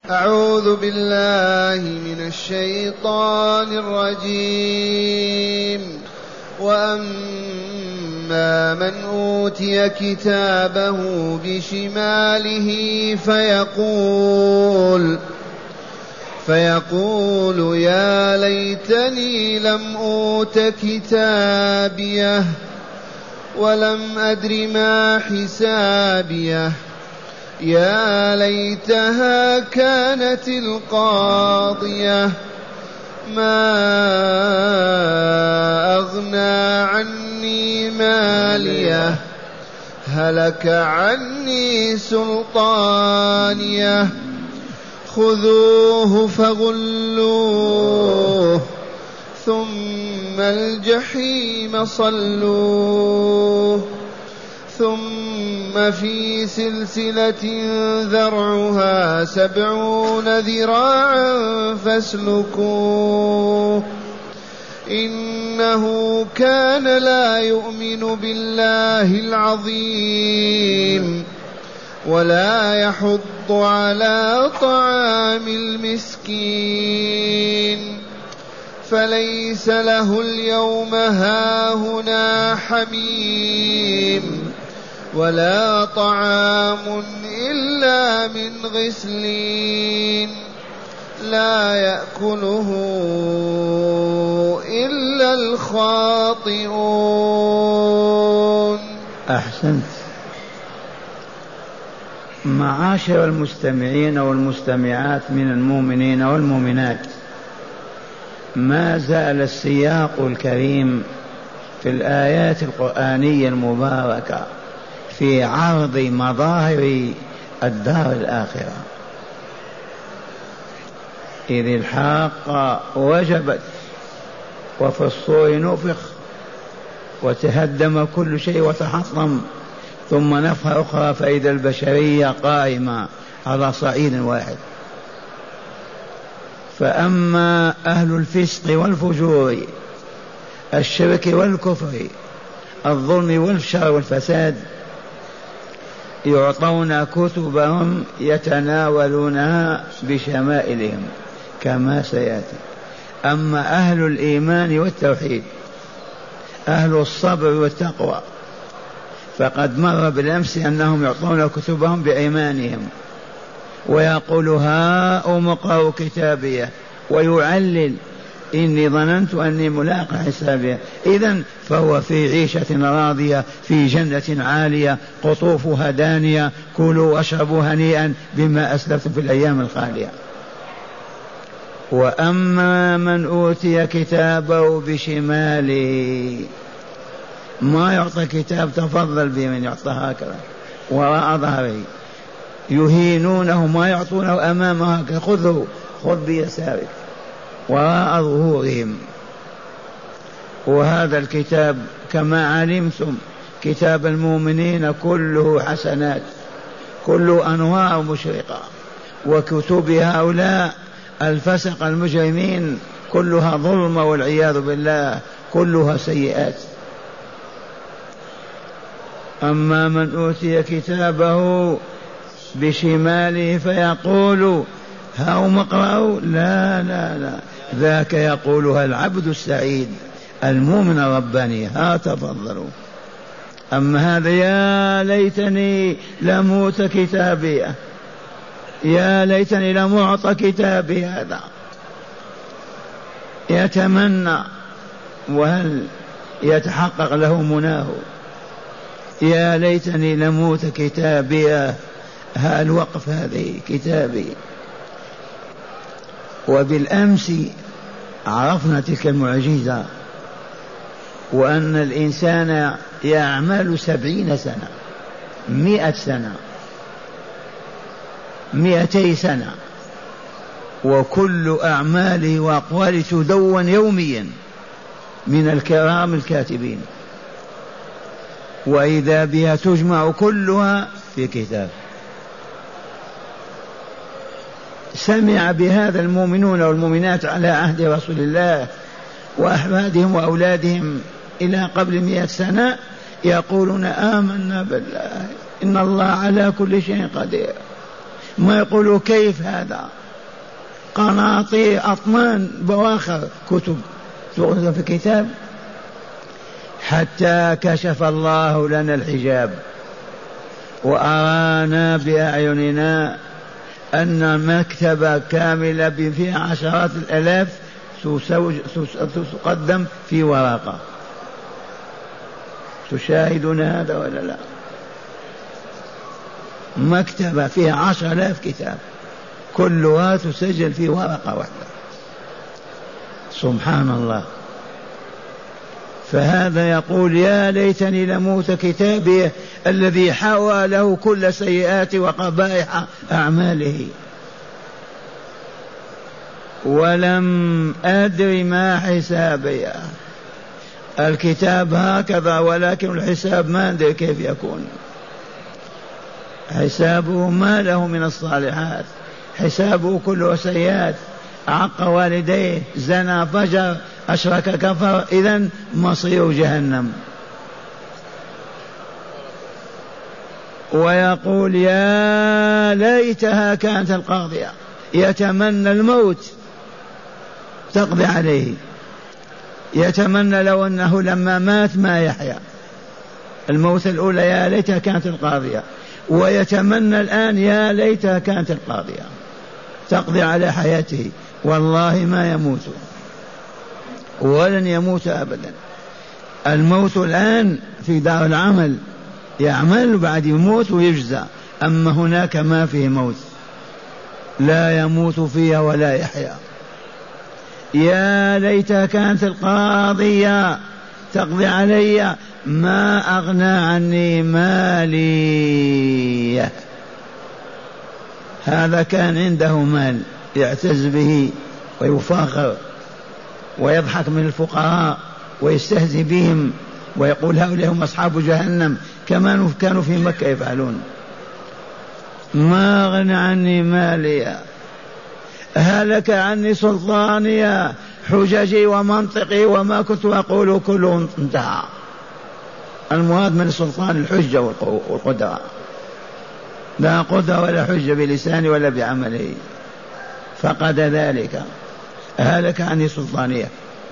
أعوذ بالله من الشيطان الرجيم. وأما من أوتي كتابه بشماله فيقول يا ليتني لم أوت كتابيه ولم أدر ما حسابيه يا ليتها كانت القاضية ما أغنى عني ماليه هلك عني سلطانيه خذوه فغلوه ثم الجحيم صلوه ثم في سلسلة ذرعها 70 ذراعا فاسلكوه إنه كان لا يؤمن بالله العظيم ولا يحض على طعام المسكين فليس له اليوم هاهنا حميم ولا طعام إلا من غسلين لا يأكله إلا الخاطئون. أحسنت. معاشر المستمعين والمستمعات من المؤمنين والمؤمنات، ما زال السياق الكريم في الآيات القرآنية المباركة في عرض مظاهر الدار الآخرة، إذ الحاقة وجبت وفي الصور نفخ وتهدم كل شيء وتحطم، ثم نفخة أخرى فإذا البشرية قائمة على صعيد واحد. فأما أهل الفسق والفجور، الشرك والكفر، الظلم والشر والفساد، يعطون كتبهم يتناولونها بشمائلهم كما سيأتي. أما أهل الإيمان والتوحيد، أهل الصبر والتقوى، فقد مر بالأمس أنهم يعطون كتبهم بأيمانهم ويقول هاؤم اقرءوا كتابيه ويعلل إني ظننت أني ملاق حسابيه. إذن فهو في عيشة راضية في جنة عالية قطوفها دانية، كلوا واشربوا هنيئا بما أسلفتم في الأيام الخالية. وأما من أوتي كتابه بشماله، ما يعطى كتاب تفضل به من يعطى هكذا وراء ظهره، يهينونه ما يعطونه أمامه هكذا، خذ بيسارك وراء ظهورهم. وهذا الكتاب كما علمتم كتاب المؤمنين كله حسنات، كله أنوار مشرقة، وكتب هؤلاء الفسق المجرمين كلها ظلم والعياذ بالله، كلها سيئات. أما من أوتي كتابه بشماله فيقول هاؤم اقرءوا، لا لا لا، ذاك يقولها العبد السعيد المؤمن الرباني، ها تفضلوا. أما هذا يا ليتني لم أوت كتابي، يا ليتني لم أعط كتابي، هذا يتمنى وهل يتحقق له مناه. يا ليتني لم أوت كتابي، ها الوقف هذه كتابي. وبالأمس عرفنا تلك المعجزة، وأن الإنسان يعمل 70 سنة، 100 سنة، 200 سنة، وكل أعماله وأقواله تدون يوميا من الكرام الكاتبين، وإذا بها تجمع كلها في كتاب. سمع بهذا المؤمنون والمؤمنات على عهد رسول الله وأحفادهم وأولادهم إلى قبل 100 سنة يقولون آمنا بالله إن الله على كل شيء قدير. ما يقولوا كيف هذا؟ قناطير أطنان بواخر كتب تؤخذ في كتاب، حتى كشف الله لنا الحجاب وأرانا بأعيننا أن مكتبة كاملة فيها عشرات الآلاف تقدم في ورقة. تشاهدون هذا ولا لا؟ مكتبة فيها 10,000 كتاب كلها تسجل في ورقة واحدة. سبحان الله. فهذا يقول يا ليتني لموت كتابي الذي حوى له كل سيئات وقبائح أعماله ولم أدر ما حسابي. الكتاب هكذا، ولكن الحساب ما أدري كيف يكون. حسابه ما له من الصالحات، حسابه كله سيئات. عق والديه، زنى، فجر، أشرك، كفر، إذن مصير جهنم. ويقول يا ليتها كانت القاضية، يتمنى الموت تقضي عليه، يتمنى لو أنه لما مات ما يحيا. الموت الأولى يا ليتها كانت القاضية، ويتمنى الآن يا ليتها كانت القاضية تقضي على حياته. والله ما يموت ولن يموت أبدا. الموت الآن في دار العمل، يعمل بعد يموت ويجزى، أما هناك ما فيه موت، لا يموت فيها ولا يحيا. يا ليتها كانت القاضية تقضي علي ما أغنى عني مالي. هذا كان عنده مال يعتز به ويفاخر ويضحك من الفقراء ويستهزئ بهم ويقول هؤلاء هم أصحاب جهنم كما كانوا في مكة يفعلون. ما أغنى عني مالي، هلك عني سلطاني، حججي ومنطقي وما كنت أقول كله انتهى. المراد من السلطان الحجة والقدرة، لا قدرة ولا حجة بلسانه ولا بعمله، فقد ذلك، هلك عني سلطانية.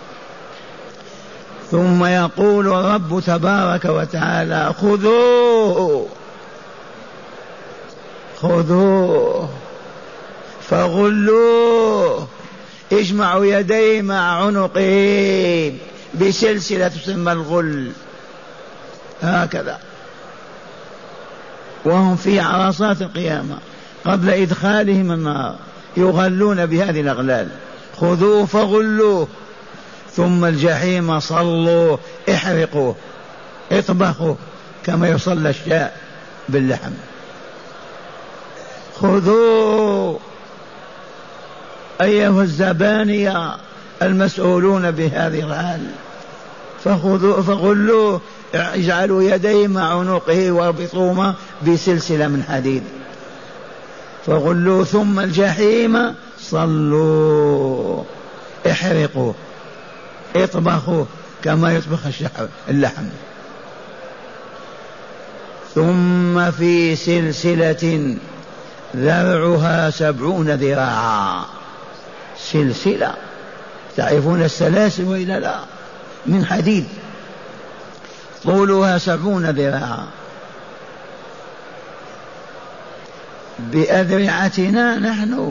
ثم يقول رب تبارك وتعالى خذوه فغلوه، اجمعوا يديه مع عنقه بسلسلة تسمى الغل، هكذا وهم في عرصات القيامة قبل إدخالهم النار يغلون بهذه الأغلال. خذوه فغلوه ثم الجحيم صلوه، احرقوه، اطبخوه كما يصلى الشاء باللحم. خذوه أيها الزبانية المسؤولون بهذه الحال، فغلوه، اجعلوا يديه مع عنقه واربطوهما بسلسلة من حديد. فغلوه ثم الجحيم صلوه، احرقوه، اطبخوه كما يطبخ اللحم. ثم في سلسلة ذرعها 70 ذراعا، سلسلة، تعرفون السلاسل وإلا لا؟ من حديد، طولها 70 ذراعا. بأذرعتنا نحن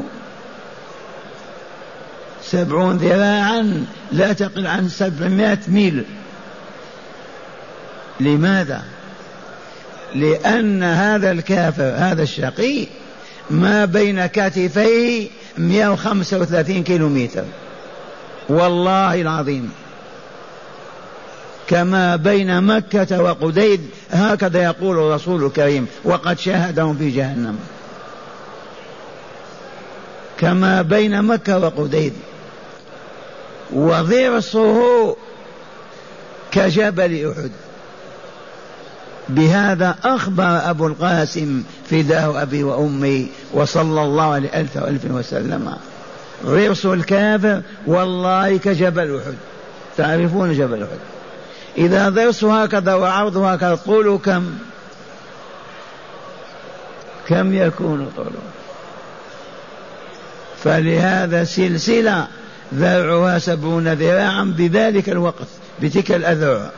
70 ذراعا لا تقل عن 700 ميل. لماذا؟ لأن هذا الكافر هذا الشقي ما بين كتفيه 135 كيلومتر، والله العظيم، كما بين مكة وقديد، هكذا يقول الرسول الكريم وقد شاهدهم في جهنم، كما بين مكة وقديد. وضرسه كجبل أحد. بهذا أخبر أبو القاسم فداه أبي وأمي وصلى الله عليه ألف وسلم. ضرس الكافر والله كجبل أحد. تعرفون جبل أحد؟ إذا ضرسه هكذا وعرضه هكذا، طوله كم يكون طوله؟ فلهذا سلسلة ذرعها 70 ذراعا بذلك الوقت بتلك الأذرع،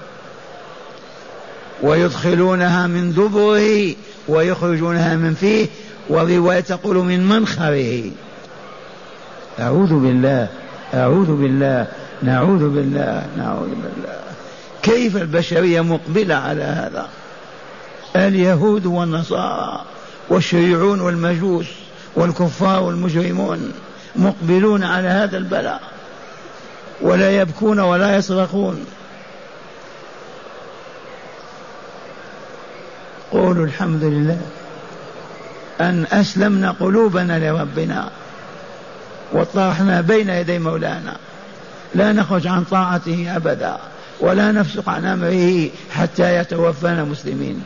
ويدخلونها من دبره ويخرجونها من فيه، ورواية تقول من منخره. أعوذ بالله أعوذ بالله نعوذ بالله نعوذ بالله. كيف البشرية مقبلة على هذا؟ اليهود والنصارى والشيوعون والمجوس والكفار والمجرمون مقبلون على هذا البلاء، ولا يبكون ولا يصرخون. قولوا الحمد لله أن أسلمنا قلوبنا لربنا وطرحنا بين يدي مولانا، لا نخرج عن طاعته أبدا ولا نفسق عن أمره حتى يتوفانا مسلمين.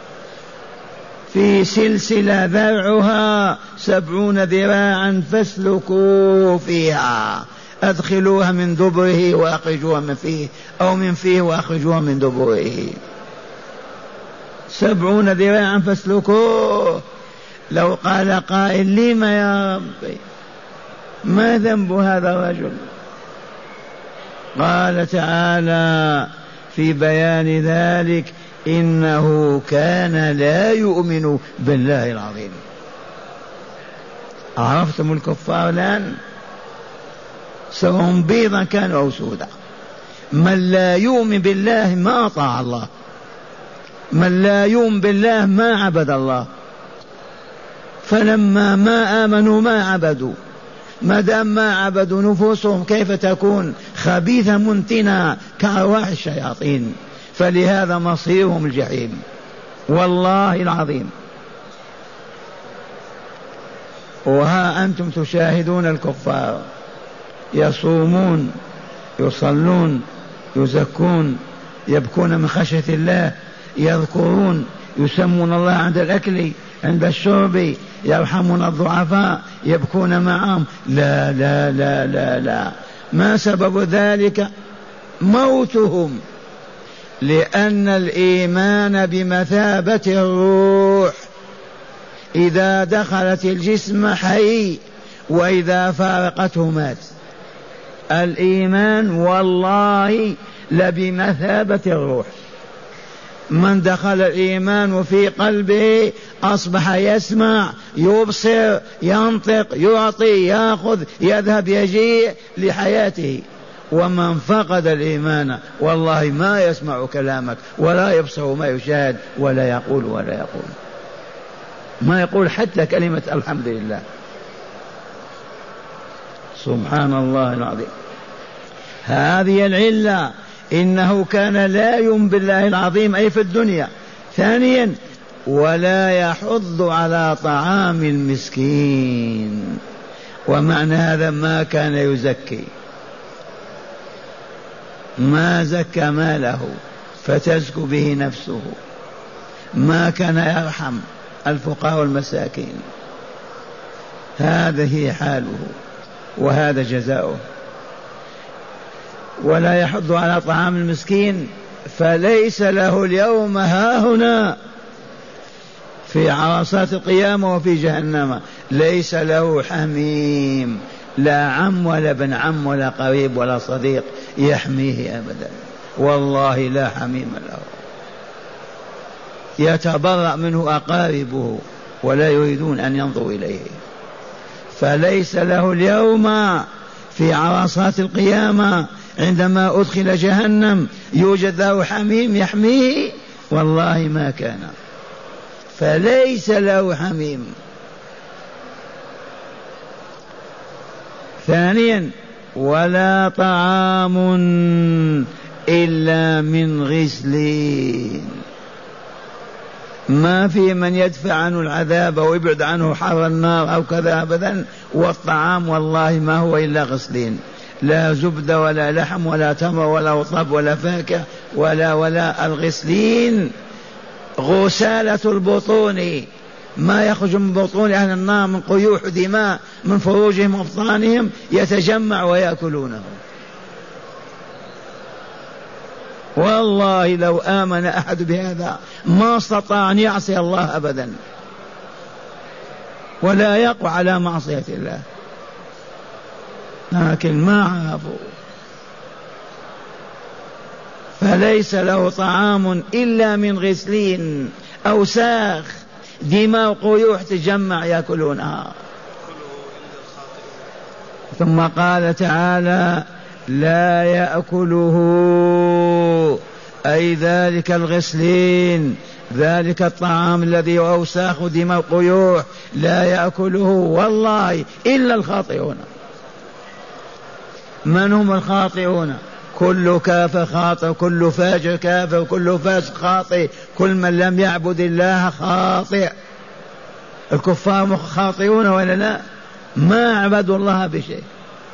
في سلسلة ذرعها 70 ذراعا فاسلكوا فيها، أدخلوها من دبره وأخرجوها من فيه، أو من فيه وأخرجوها من دبره. 70 ذراعا فاسلكوه. لو قال قائل لما يا ربي ما ذنب هذا الرجل؟ قال تعالى في بيان ذلك إنه كان لا يؤمن بالله العظيم. عرفتم الكفار الآن سواء بيضا كانوا أو سودا، من لا يؤمن بالله ما أطاع الله، من لا يؤمن بالله ما عبد الله، فلما ما آمنوا ما عبدوا، ما دام ما عبدوا نفوسهم كيف تكون؟ خبيثة منتنة كأرواح الشياطين، فلهذا مصيرهم الجحيم والله العظيم. وها أنتم تشاهدون الكفار يصومون يصلون يزكون يبكون من خشية الله، يذكرون يسمون الله عند الأكل عند الشرب، يرحمون الضعفاء يبكون معهم. لا لا لا لا لا، ما سبب ذلك؟ موتهم، لأن الإيمان بمثابة الروح، إذا دخلت الجسم حي وإذا فارقته مات. الإيمان والله لبمثابة الروح، من دخل الإيمان في قلبه أصبح يسمع يبصر ينطق يعطي يأخذ يذهب يجيء لحياته. ومن فقد الإيمان والله ما يسمع كلامك ولا يبصر ما يشاهد ولا يقول ما يقول حتى كلمة الحمد لله. سبحان الله العظيم. هذه العلة، إنه كان لا يؤمن بالله العظيم أي في الدنيا. ثانيا ولا يحض على طعام المسكين، ومعنى هذا ما كان يزكي، ما زكى ماله فتزكو به نفسه، ما كان يرحم الفقراء والمساكين. هذه حاله وهذا جزاؤه. ولا يحض على طعام المسكين، فليس له اليوم هاهنا في عرصات القيامة وفي جهنم ليس له حميم، لا عم ولا ابن عم ولا قريب ولا صديق يحميه أبدا، والله لا حميم له، يتبرأ منه أقاربه ولا يريدون أن ينظروا إليه. فليس له اليوم في عرصات القيامة عندما أدخل جهنم يوجد له حميم يحميه، والله ما كان، فليس له حميم. ثانيا ولا طعام إلا من غسلين، ما في من يدفع عنه العذاب ويبعد عنه حر النار أو كذا أبدا. والطعام والله ما هو إلا غسلين، لا زبد ولا لحم ولا تمر ولا رطب ولا فاكهة ولا الغسلين غسالة البطون، ما يخرج من بطون أهل النار من قيوح دماء من فروجهم وأبطانهم يتجمع ويأكلونه. والله لو آمن أحد بهذا ما استطاع أن يعصي الله أبدا ولا يقع على معصية الله. لكن ما عرفوا. فليس له طعام إلا من غسلين، أوساخ، دماء قيوح تجمع يأكلونها. ثم قال تعالى لا يأكله، أي ذلك الغسلين، ذلك الطعام الذي أوساخ دماء قيوح لا يأكله والله إلا الخاطئون. من هم الخاطئون؟ كل كافر خاطئ، كل فاجر كافر، كل فاسق خاطئ، كل من لم يعبد الله خاطئ. الكفار خاطئون ولا لا؟ ما عبدوا الله بشيء.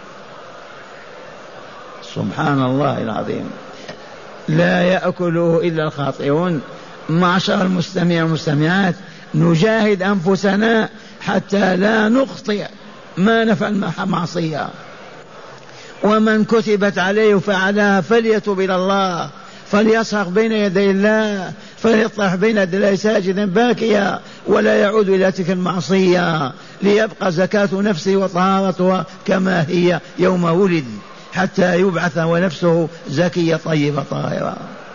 سبحان الله العظيم. لا يأكله إلا الخاطئون. معشر المستمعين والمستمعات، نجاهد أنفسنا حتى لا نخطئ، ما نفعل معصية. ومن كتبت عليه فعلها فليتوب إلى الله، فليصرخ بين يدي الله، فليطرح بين يدي الله ساجدا باكيا، ولا يعود إلى تلك المعصية، ليبقى زكاة نفسه وطهارتها كما هي يوم ولد، حتى يبعث ونفسه زكية طيبة طاهرة.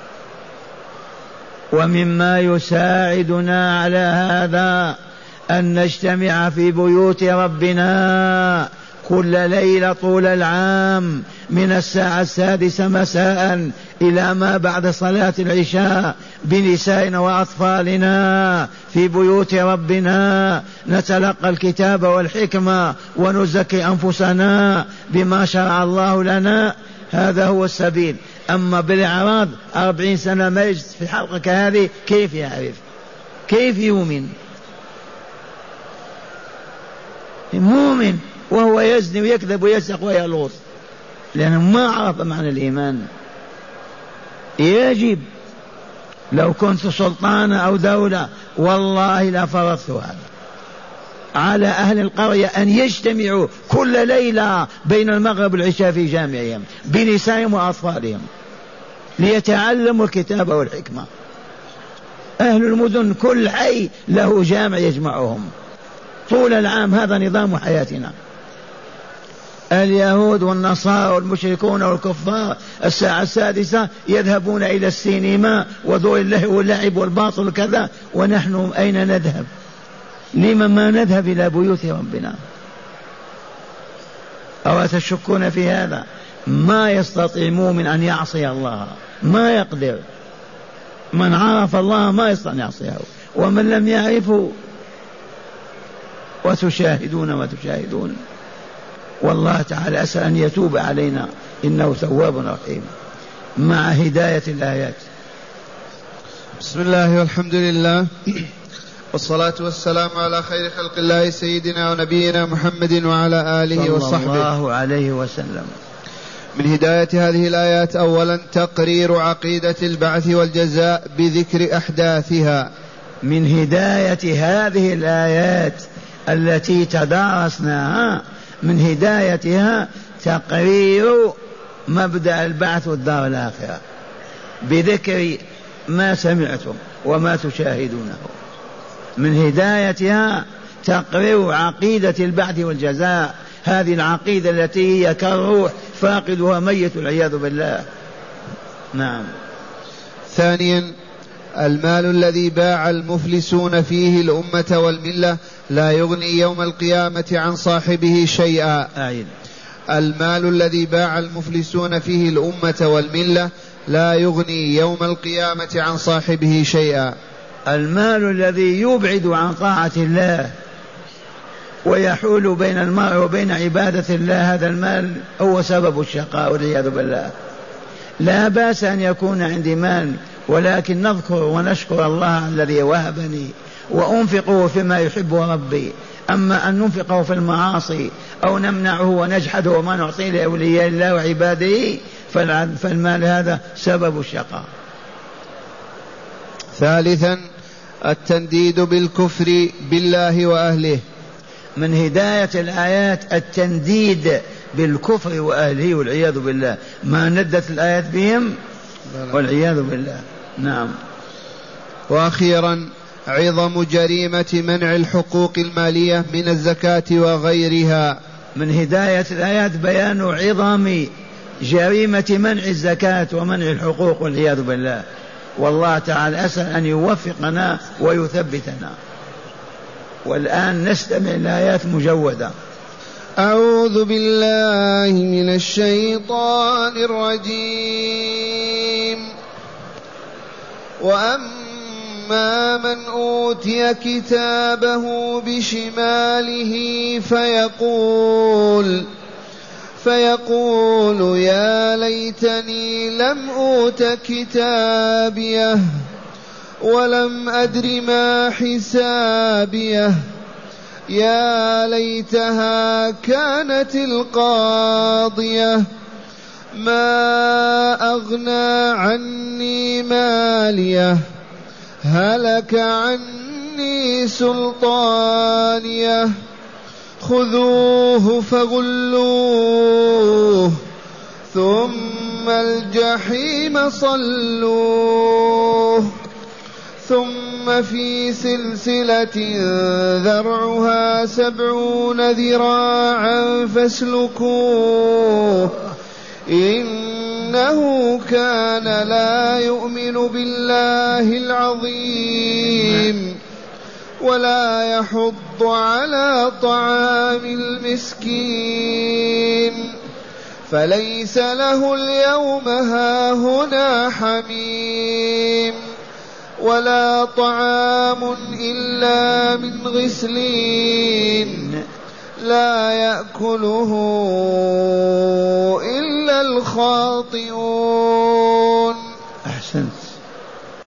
ومما يساعدنا على هذا أن نجتمع في بيوت ربنا كل ليلة طول العام من الساعة 6 مساء إلى ما بعد صلاة العشاء بنسائنا وأطفالنا في بيوت ربنا، نتلقى الكتاب والحكمة ونزكي أنفسنا بما شرع الله لنا. هذا هو السبيل. أما بالإعراض 40 سنة ما يجد في حلقة كهذه، كيف يعرف؟ كيف يؤمن؟ مؤمن وهو يزني ويكذب ويسرق ويلوط، لأنه ما عرف معنى الإيمان. يجب لو كنت سلطانا أو دولة والله لا فرضت هذا على أهل القرية أن يجتمعوا كل ليلة بين المغرب والعشاء في جامعهم بنسائهم وأطفالهم ليتعلموا الكتاب والحكمة. أهل المدن كل حي له جامع يجمعهم طول العام. هذا نظام حياتنا. اليهود والنصارى والمشركون والكفار الساعة 6 يذهبون إلى السينما ودور اللهو واللعب والباطل وكذا، ونحن أين نذهب؟ لما ما نذهب إلى بيوت ربنا؟ أو تشكون في هذا؟ ما يستطيع مؤمن أن يعصي الله، ما يقدر. من عرف الله ما يستطيع أن يعصيه، ومن لم يعرفه وتشاهدون وتشاهدون. والله تعالى أسأل أن يتوب علينا إنه تواب رحيم. مع هداية الآيات. بسم الله والحمد لله والصلاة والسلام على خير خلق الله سيدنا ونبينا محمد وعلى آله وصحبه صلى الله عليه وسلم. من هداية هذه الآيات أولا تقرير عقيدة البعث والجزاء بذكر أحداثها. من هداية هذه الآيات التي تدارسناها، من هدايتها تقرير مبدأ البعث والدار الآخرة بذكر ما سمعتم وما تشاهدونه. من هدايتها تقرير عقيدة البعث والجزاء، هذه العقيدة التي هي كالروح فاقدها ميت والعياذ بالله. نعم. ثانيا المال الذي باع المفلسون فيه الأمة والملة لا يغني يوم القيامة عن صاحبه شيئا. المال الذي باع المفلسون فيه الأمة والملة لا يغني يوم القيامة عن صاحبه شيئا. المال الذي يبعد عن طاعة الله ويحول بين المرء وبين عبادة الله، هذا المال هو سبب الشقاء والعياذ بالله. لا بأس أن يكون عندي مال، ولكن نذكر ونشكر الله الذي وهبني وأنفقه فيما يحب ربي. أما أن ننفقه في المعاصي أو نمنعه ونجحده وما نعطيه لأولياء الله وعباده فالمال هذا سبب الشقاء. ثالثا التنديد بالكفر بالله وأهله. من هداية الآيات التنديد بالكفر وأهله والعياذ بالله، ما ندت الآيات بهم والعياذ بالله. نعم. وأخيرا عظم جريمة منع الحقوق المالية من الزكاة وغيرها. من هداية الآيات بيان عظم جريمة منع الزكاة ومنع الحقوق والعياذ بالله. والله تعالى أسأل أن يوفقنا ويثبتنا. والآن نستمع الآيات مجودة. أعوذ بالله من الشيطان الرجيم. وأما من أوتي كتابه بشماله فيقول يا ليتني لم أوت كتابيه ولم أدر ما حسابيه يا ليتها كانت القاضية ما أغنى عني ماليه هلك عني سلطانيه خذوه فغلوه ثم الجحيم صلوه ثم في سلسلة ذرعها 70 ذراعا فاسلكوه إنه كان لا يؤمن بالله العظيم ولا يحض على طعام المسكين فليس له اليوم هاهنا حميم ولا طعام إلا من غسلين لا يأكله إلا الخاطئون